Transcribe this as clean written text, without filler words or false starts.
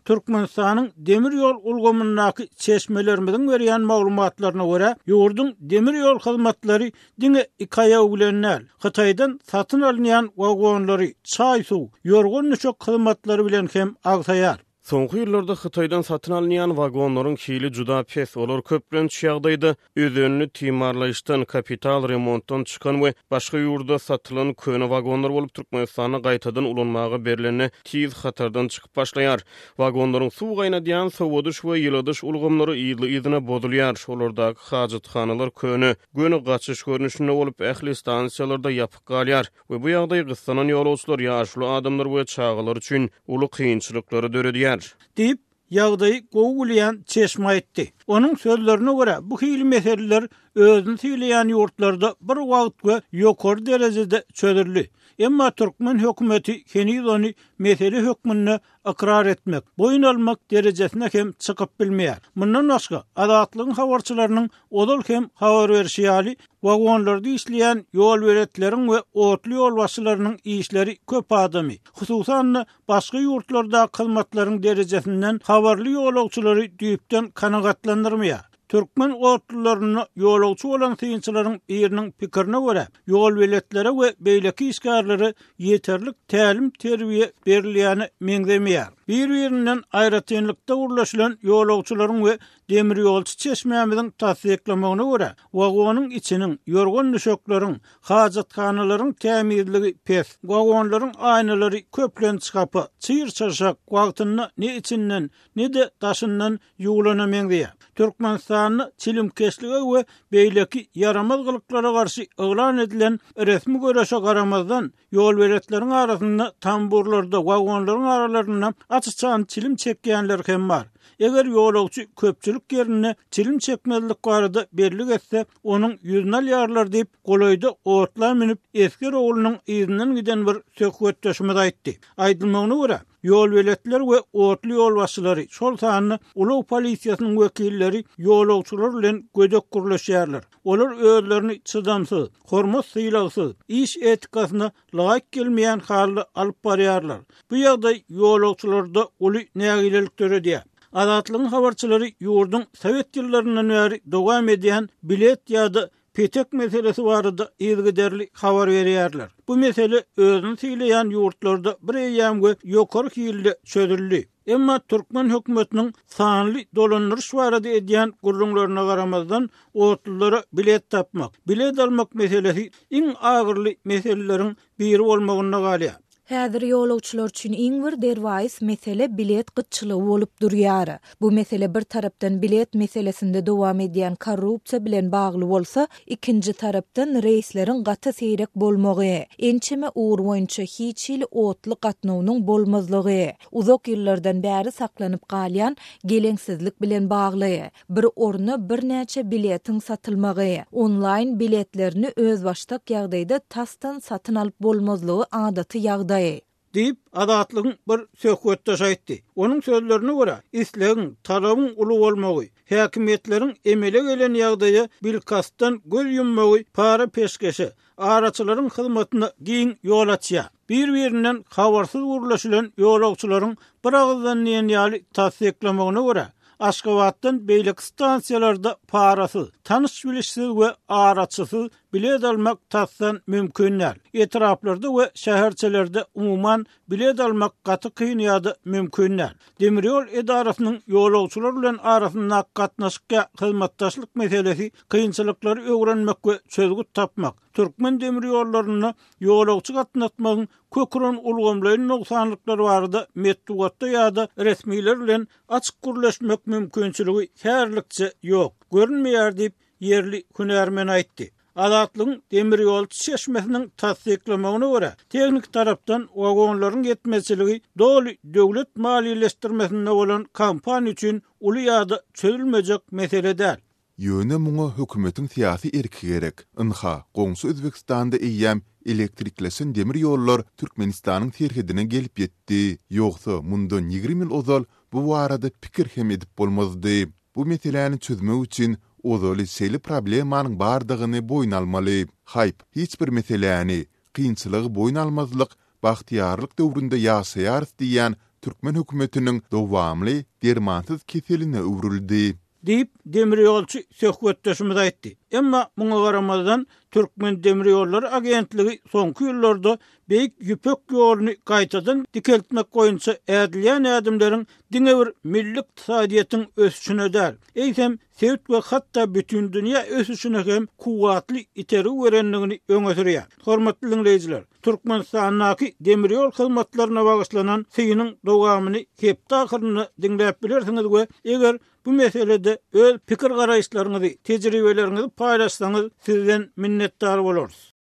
Türkmenistanyň demir ýol ulgamyndaky çeşmelerimizin berýän maglumatlaryna görä, ýurdun demir ýol hyzmatlary diňe 2 aýagy bilen näl. Hytaýdan satyn alynýan wagonlary, çaý suw, ýorgun nüşek hyzmatlary bilen hem agsaýar. Soňky ýyllarda Hytaýdan satyn alynýan wagonlaryň hili juda pes, olar köplen çýagdaýda özünü timarlaýyşdan, kapital remontdan çykan we başga ýurda satylan köne wagonlar bolup Türkmenistana gaýtadan ulanmagy berileni tiz hatardan çykyp başlaýar. Wagonlaryň suw gaýnadýan sowadyş we ýyladyş ulgamlary ýylyna bozulýar. Olardaky hajatxanalar köne, göni gaçyş görnüşinde bolup ähli stansiýalarda ýapyk galýar we bu ýagdaý gyssanan ýolagçylar, ýaşly adamlar we çağalar üçin uly kynçylyklary döredýär. Deyip ýagdaýy gowgulýan çeşme aýtdy. Onuň sözlerine görä bu hili meseleler özüni söýleýän ýurtlarda bir wagt we ýokary derejede çözüldi. Emma Türkmen hökümeti henüz onu mesele hökmünde ikrar etmek, boyun almak derejesine hem çykyp bilmeýär. Mundan başga adatlyň habarçylarynyň odal hem habar berýäli wagonlarda işleýän ýol beretleriň we otly ýol başçylarynyň işleri köp adamy. Hususan başga ýurtlarda hyzmatlaryň derejesinden habarly ýolagçylary düýpden kanagatlandyrmaýar. Türkmen otlularına ýolagçy bolan synçylaryň ýeriniň pikirine görä, ýol beletleri we beýleki isgarlary ýeterlik tälim terbiýe berilýäni meňzemeýär. Bir-birinden aýratynlykda urlaşylan ýolagçylaryň we demir ýolçy çeşmämiziň tasdiklamagyna görä, wagonyň içiniň, ýorgun nüşekleriň, hajatxanalaryň tämizligi pes, wagonlaryň aýnalary köplen çykypy, çyr-çyrşak wagtyny ne içinden, ne de daşyndan ýuglana meňzeýär. Türkmenistanyň çilimkeşligi we beýleki yaramazgylyklara garşy elan edilen resmi göreşe garamazdan ýol beretleriň arasynda tamburlarda, wagonlaryň aralarynda açyçan çilim çekýänler hem bar. Eger ýolagçy köpçülik ýerine çilim çekmezlik barada belli etse, onuň ýüzüne alýarlar diýip golaýda otlar minip eski oğlunyň izinden giden bir söhbetleşmede aýtdy. Aýdylmagyna görä, ýol beletler we otly ýol başçylary şol sanyny uluw polisiýasynyň wekilleri ýolagçylar bilen gödek gurlaşýarlar. Olar özlerini çydamsyz, hormat syýlagsyz, iş etikasyna laýyk gelmeýän halda alyp barýarlar. Bu ýagdaý ýolagçylarda uly nägilelik töredýär. Adatlyň habarçylary ýurdun Sowet ýyllaryndan bäri dowam edýän bilet ýa-da petek meselesi barada ýergiderli habar berýärler. Bu mesele özüni söýleýän ýurtlarda bir ýam we ýokary hilde çözüldi. Emma Türkmen hökümetiniň sanly dolandyryş barada edýän gurrunlaryna garamazdan otlulara bilet tapmak, bilet almak meselesi iň agyrly meseleleriň biri bolmagyna galýar. Häzir ýolagçylar üçin iň bir derwais mesele bilet gytçylygy bolup durýar. Bu mesele bir tarapdan bilet meselesinde dowam edýän korrupsiýa bilen bagly bolsa, ikinji tarapdan reýsleriň gaty seýrek bolmagy, ençeme uğur boýunça hiç il otly gatnawynyň bolmazlygy, uzak ýyllardan bäri saklanyp galýan geleňsizlik bilen bagly, bir orna bir näçe biletin satylmagy, online biletlerini öz başdak ýagdaýda tasdan satyn alyp bolmazlygy adaty ýagdaý deyip adatlyň bir söhbetde aýtdy. Onuň sözlerine görä, islegiň, talabyň uly bolmagy, häkimetleriň emele gelen ýagdaýa bilkastan göz yummagy, para peşkeşi, araçylaryň hyzmatyna giň ýol açýar. Bir-birinden habarsyz gurlaşylan ýolagçylaryň bir agzdan ýaly tasdiklamagyna görä, Aşgabatdan beýleki stansiýalarda parasyz, tanış bilişsiz we araçysyz bilet almak tasdan mümkünler. Etraplarda we şäherçelerde umuman bilet almak gaty kyn ýa-da mümkünler. Demir ýol edarasynyň ýolagçylar bilen arasynda gatnaşykka hyzmatdaşlyk meselesi kynçylyklary öwrenmek we çözgüt tapmak. Türkmen demir ýollaryna ýolagçy gatnaşmagyň köküren ulgamlaryň noksanlyklary barada metdugatda ýa-da resmiler bilen açyk gurlaşmak mümkinçiligi härlikçe ýok. Görünmeýär diýip yerli hünärmen aýtdy. Adatlyň demir ýol çeşmesiniň tasdiklamagyna görä, teknik tarapdan wagonlaryň yetmezçiligi doly döwlet maliýeleşdirmesinde bolan kampaniýa üçin uly ýa-da çözülmejek meseleder. Ýöne muňa hökümetiň syýasy erki gerek. Ynha, goňsy Özbekistanda eýýäm elektrikleşen demir ýollar Türkmenistanyň terhidine gelip ýetdi. Ýogsa mundan 20 ýyl ozal bu barada pikir hem edip bolmazdy. Bu meseleni çözmek üçin ozaly şeýle problemanyň bardygyny boýun almaly. Haýp hiç bir meseleni, kynçylygy boýun almazlyk, bahtiýarlyk döwründe ýaşaýar diýen Türkmen hökümetiniň dowamly dermansyz keseline öwrüldi diýip demiryolçy söhbetdeşimiz aýtdy. Emma muňa garamadan Türkmen Demir Ýollary Agentligi soňky ýyllarda beýik ýüpek ýoluny gaýtadan dikeltmek goýunça ädilýän adamlaryň diňe bir milli iqtisadiýetyň ösüşine däl, eýsem sewt we hatda bütün dünýä ösüşine hem kuwatly iteri berenligini öňe sürýär. Hormatly dinleýijiler, Türkmenistanyň demir ýol hyzmatlaryna bagyşlanan synyň dowamyny hepde ahyryny dinläp bilersiňiz we eger bu meselede öz pikir garaýşlaryňyzy, tejribeleriňizi paýlaşsaňyz sizden minnetdar bolarys.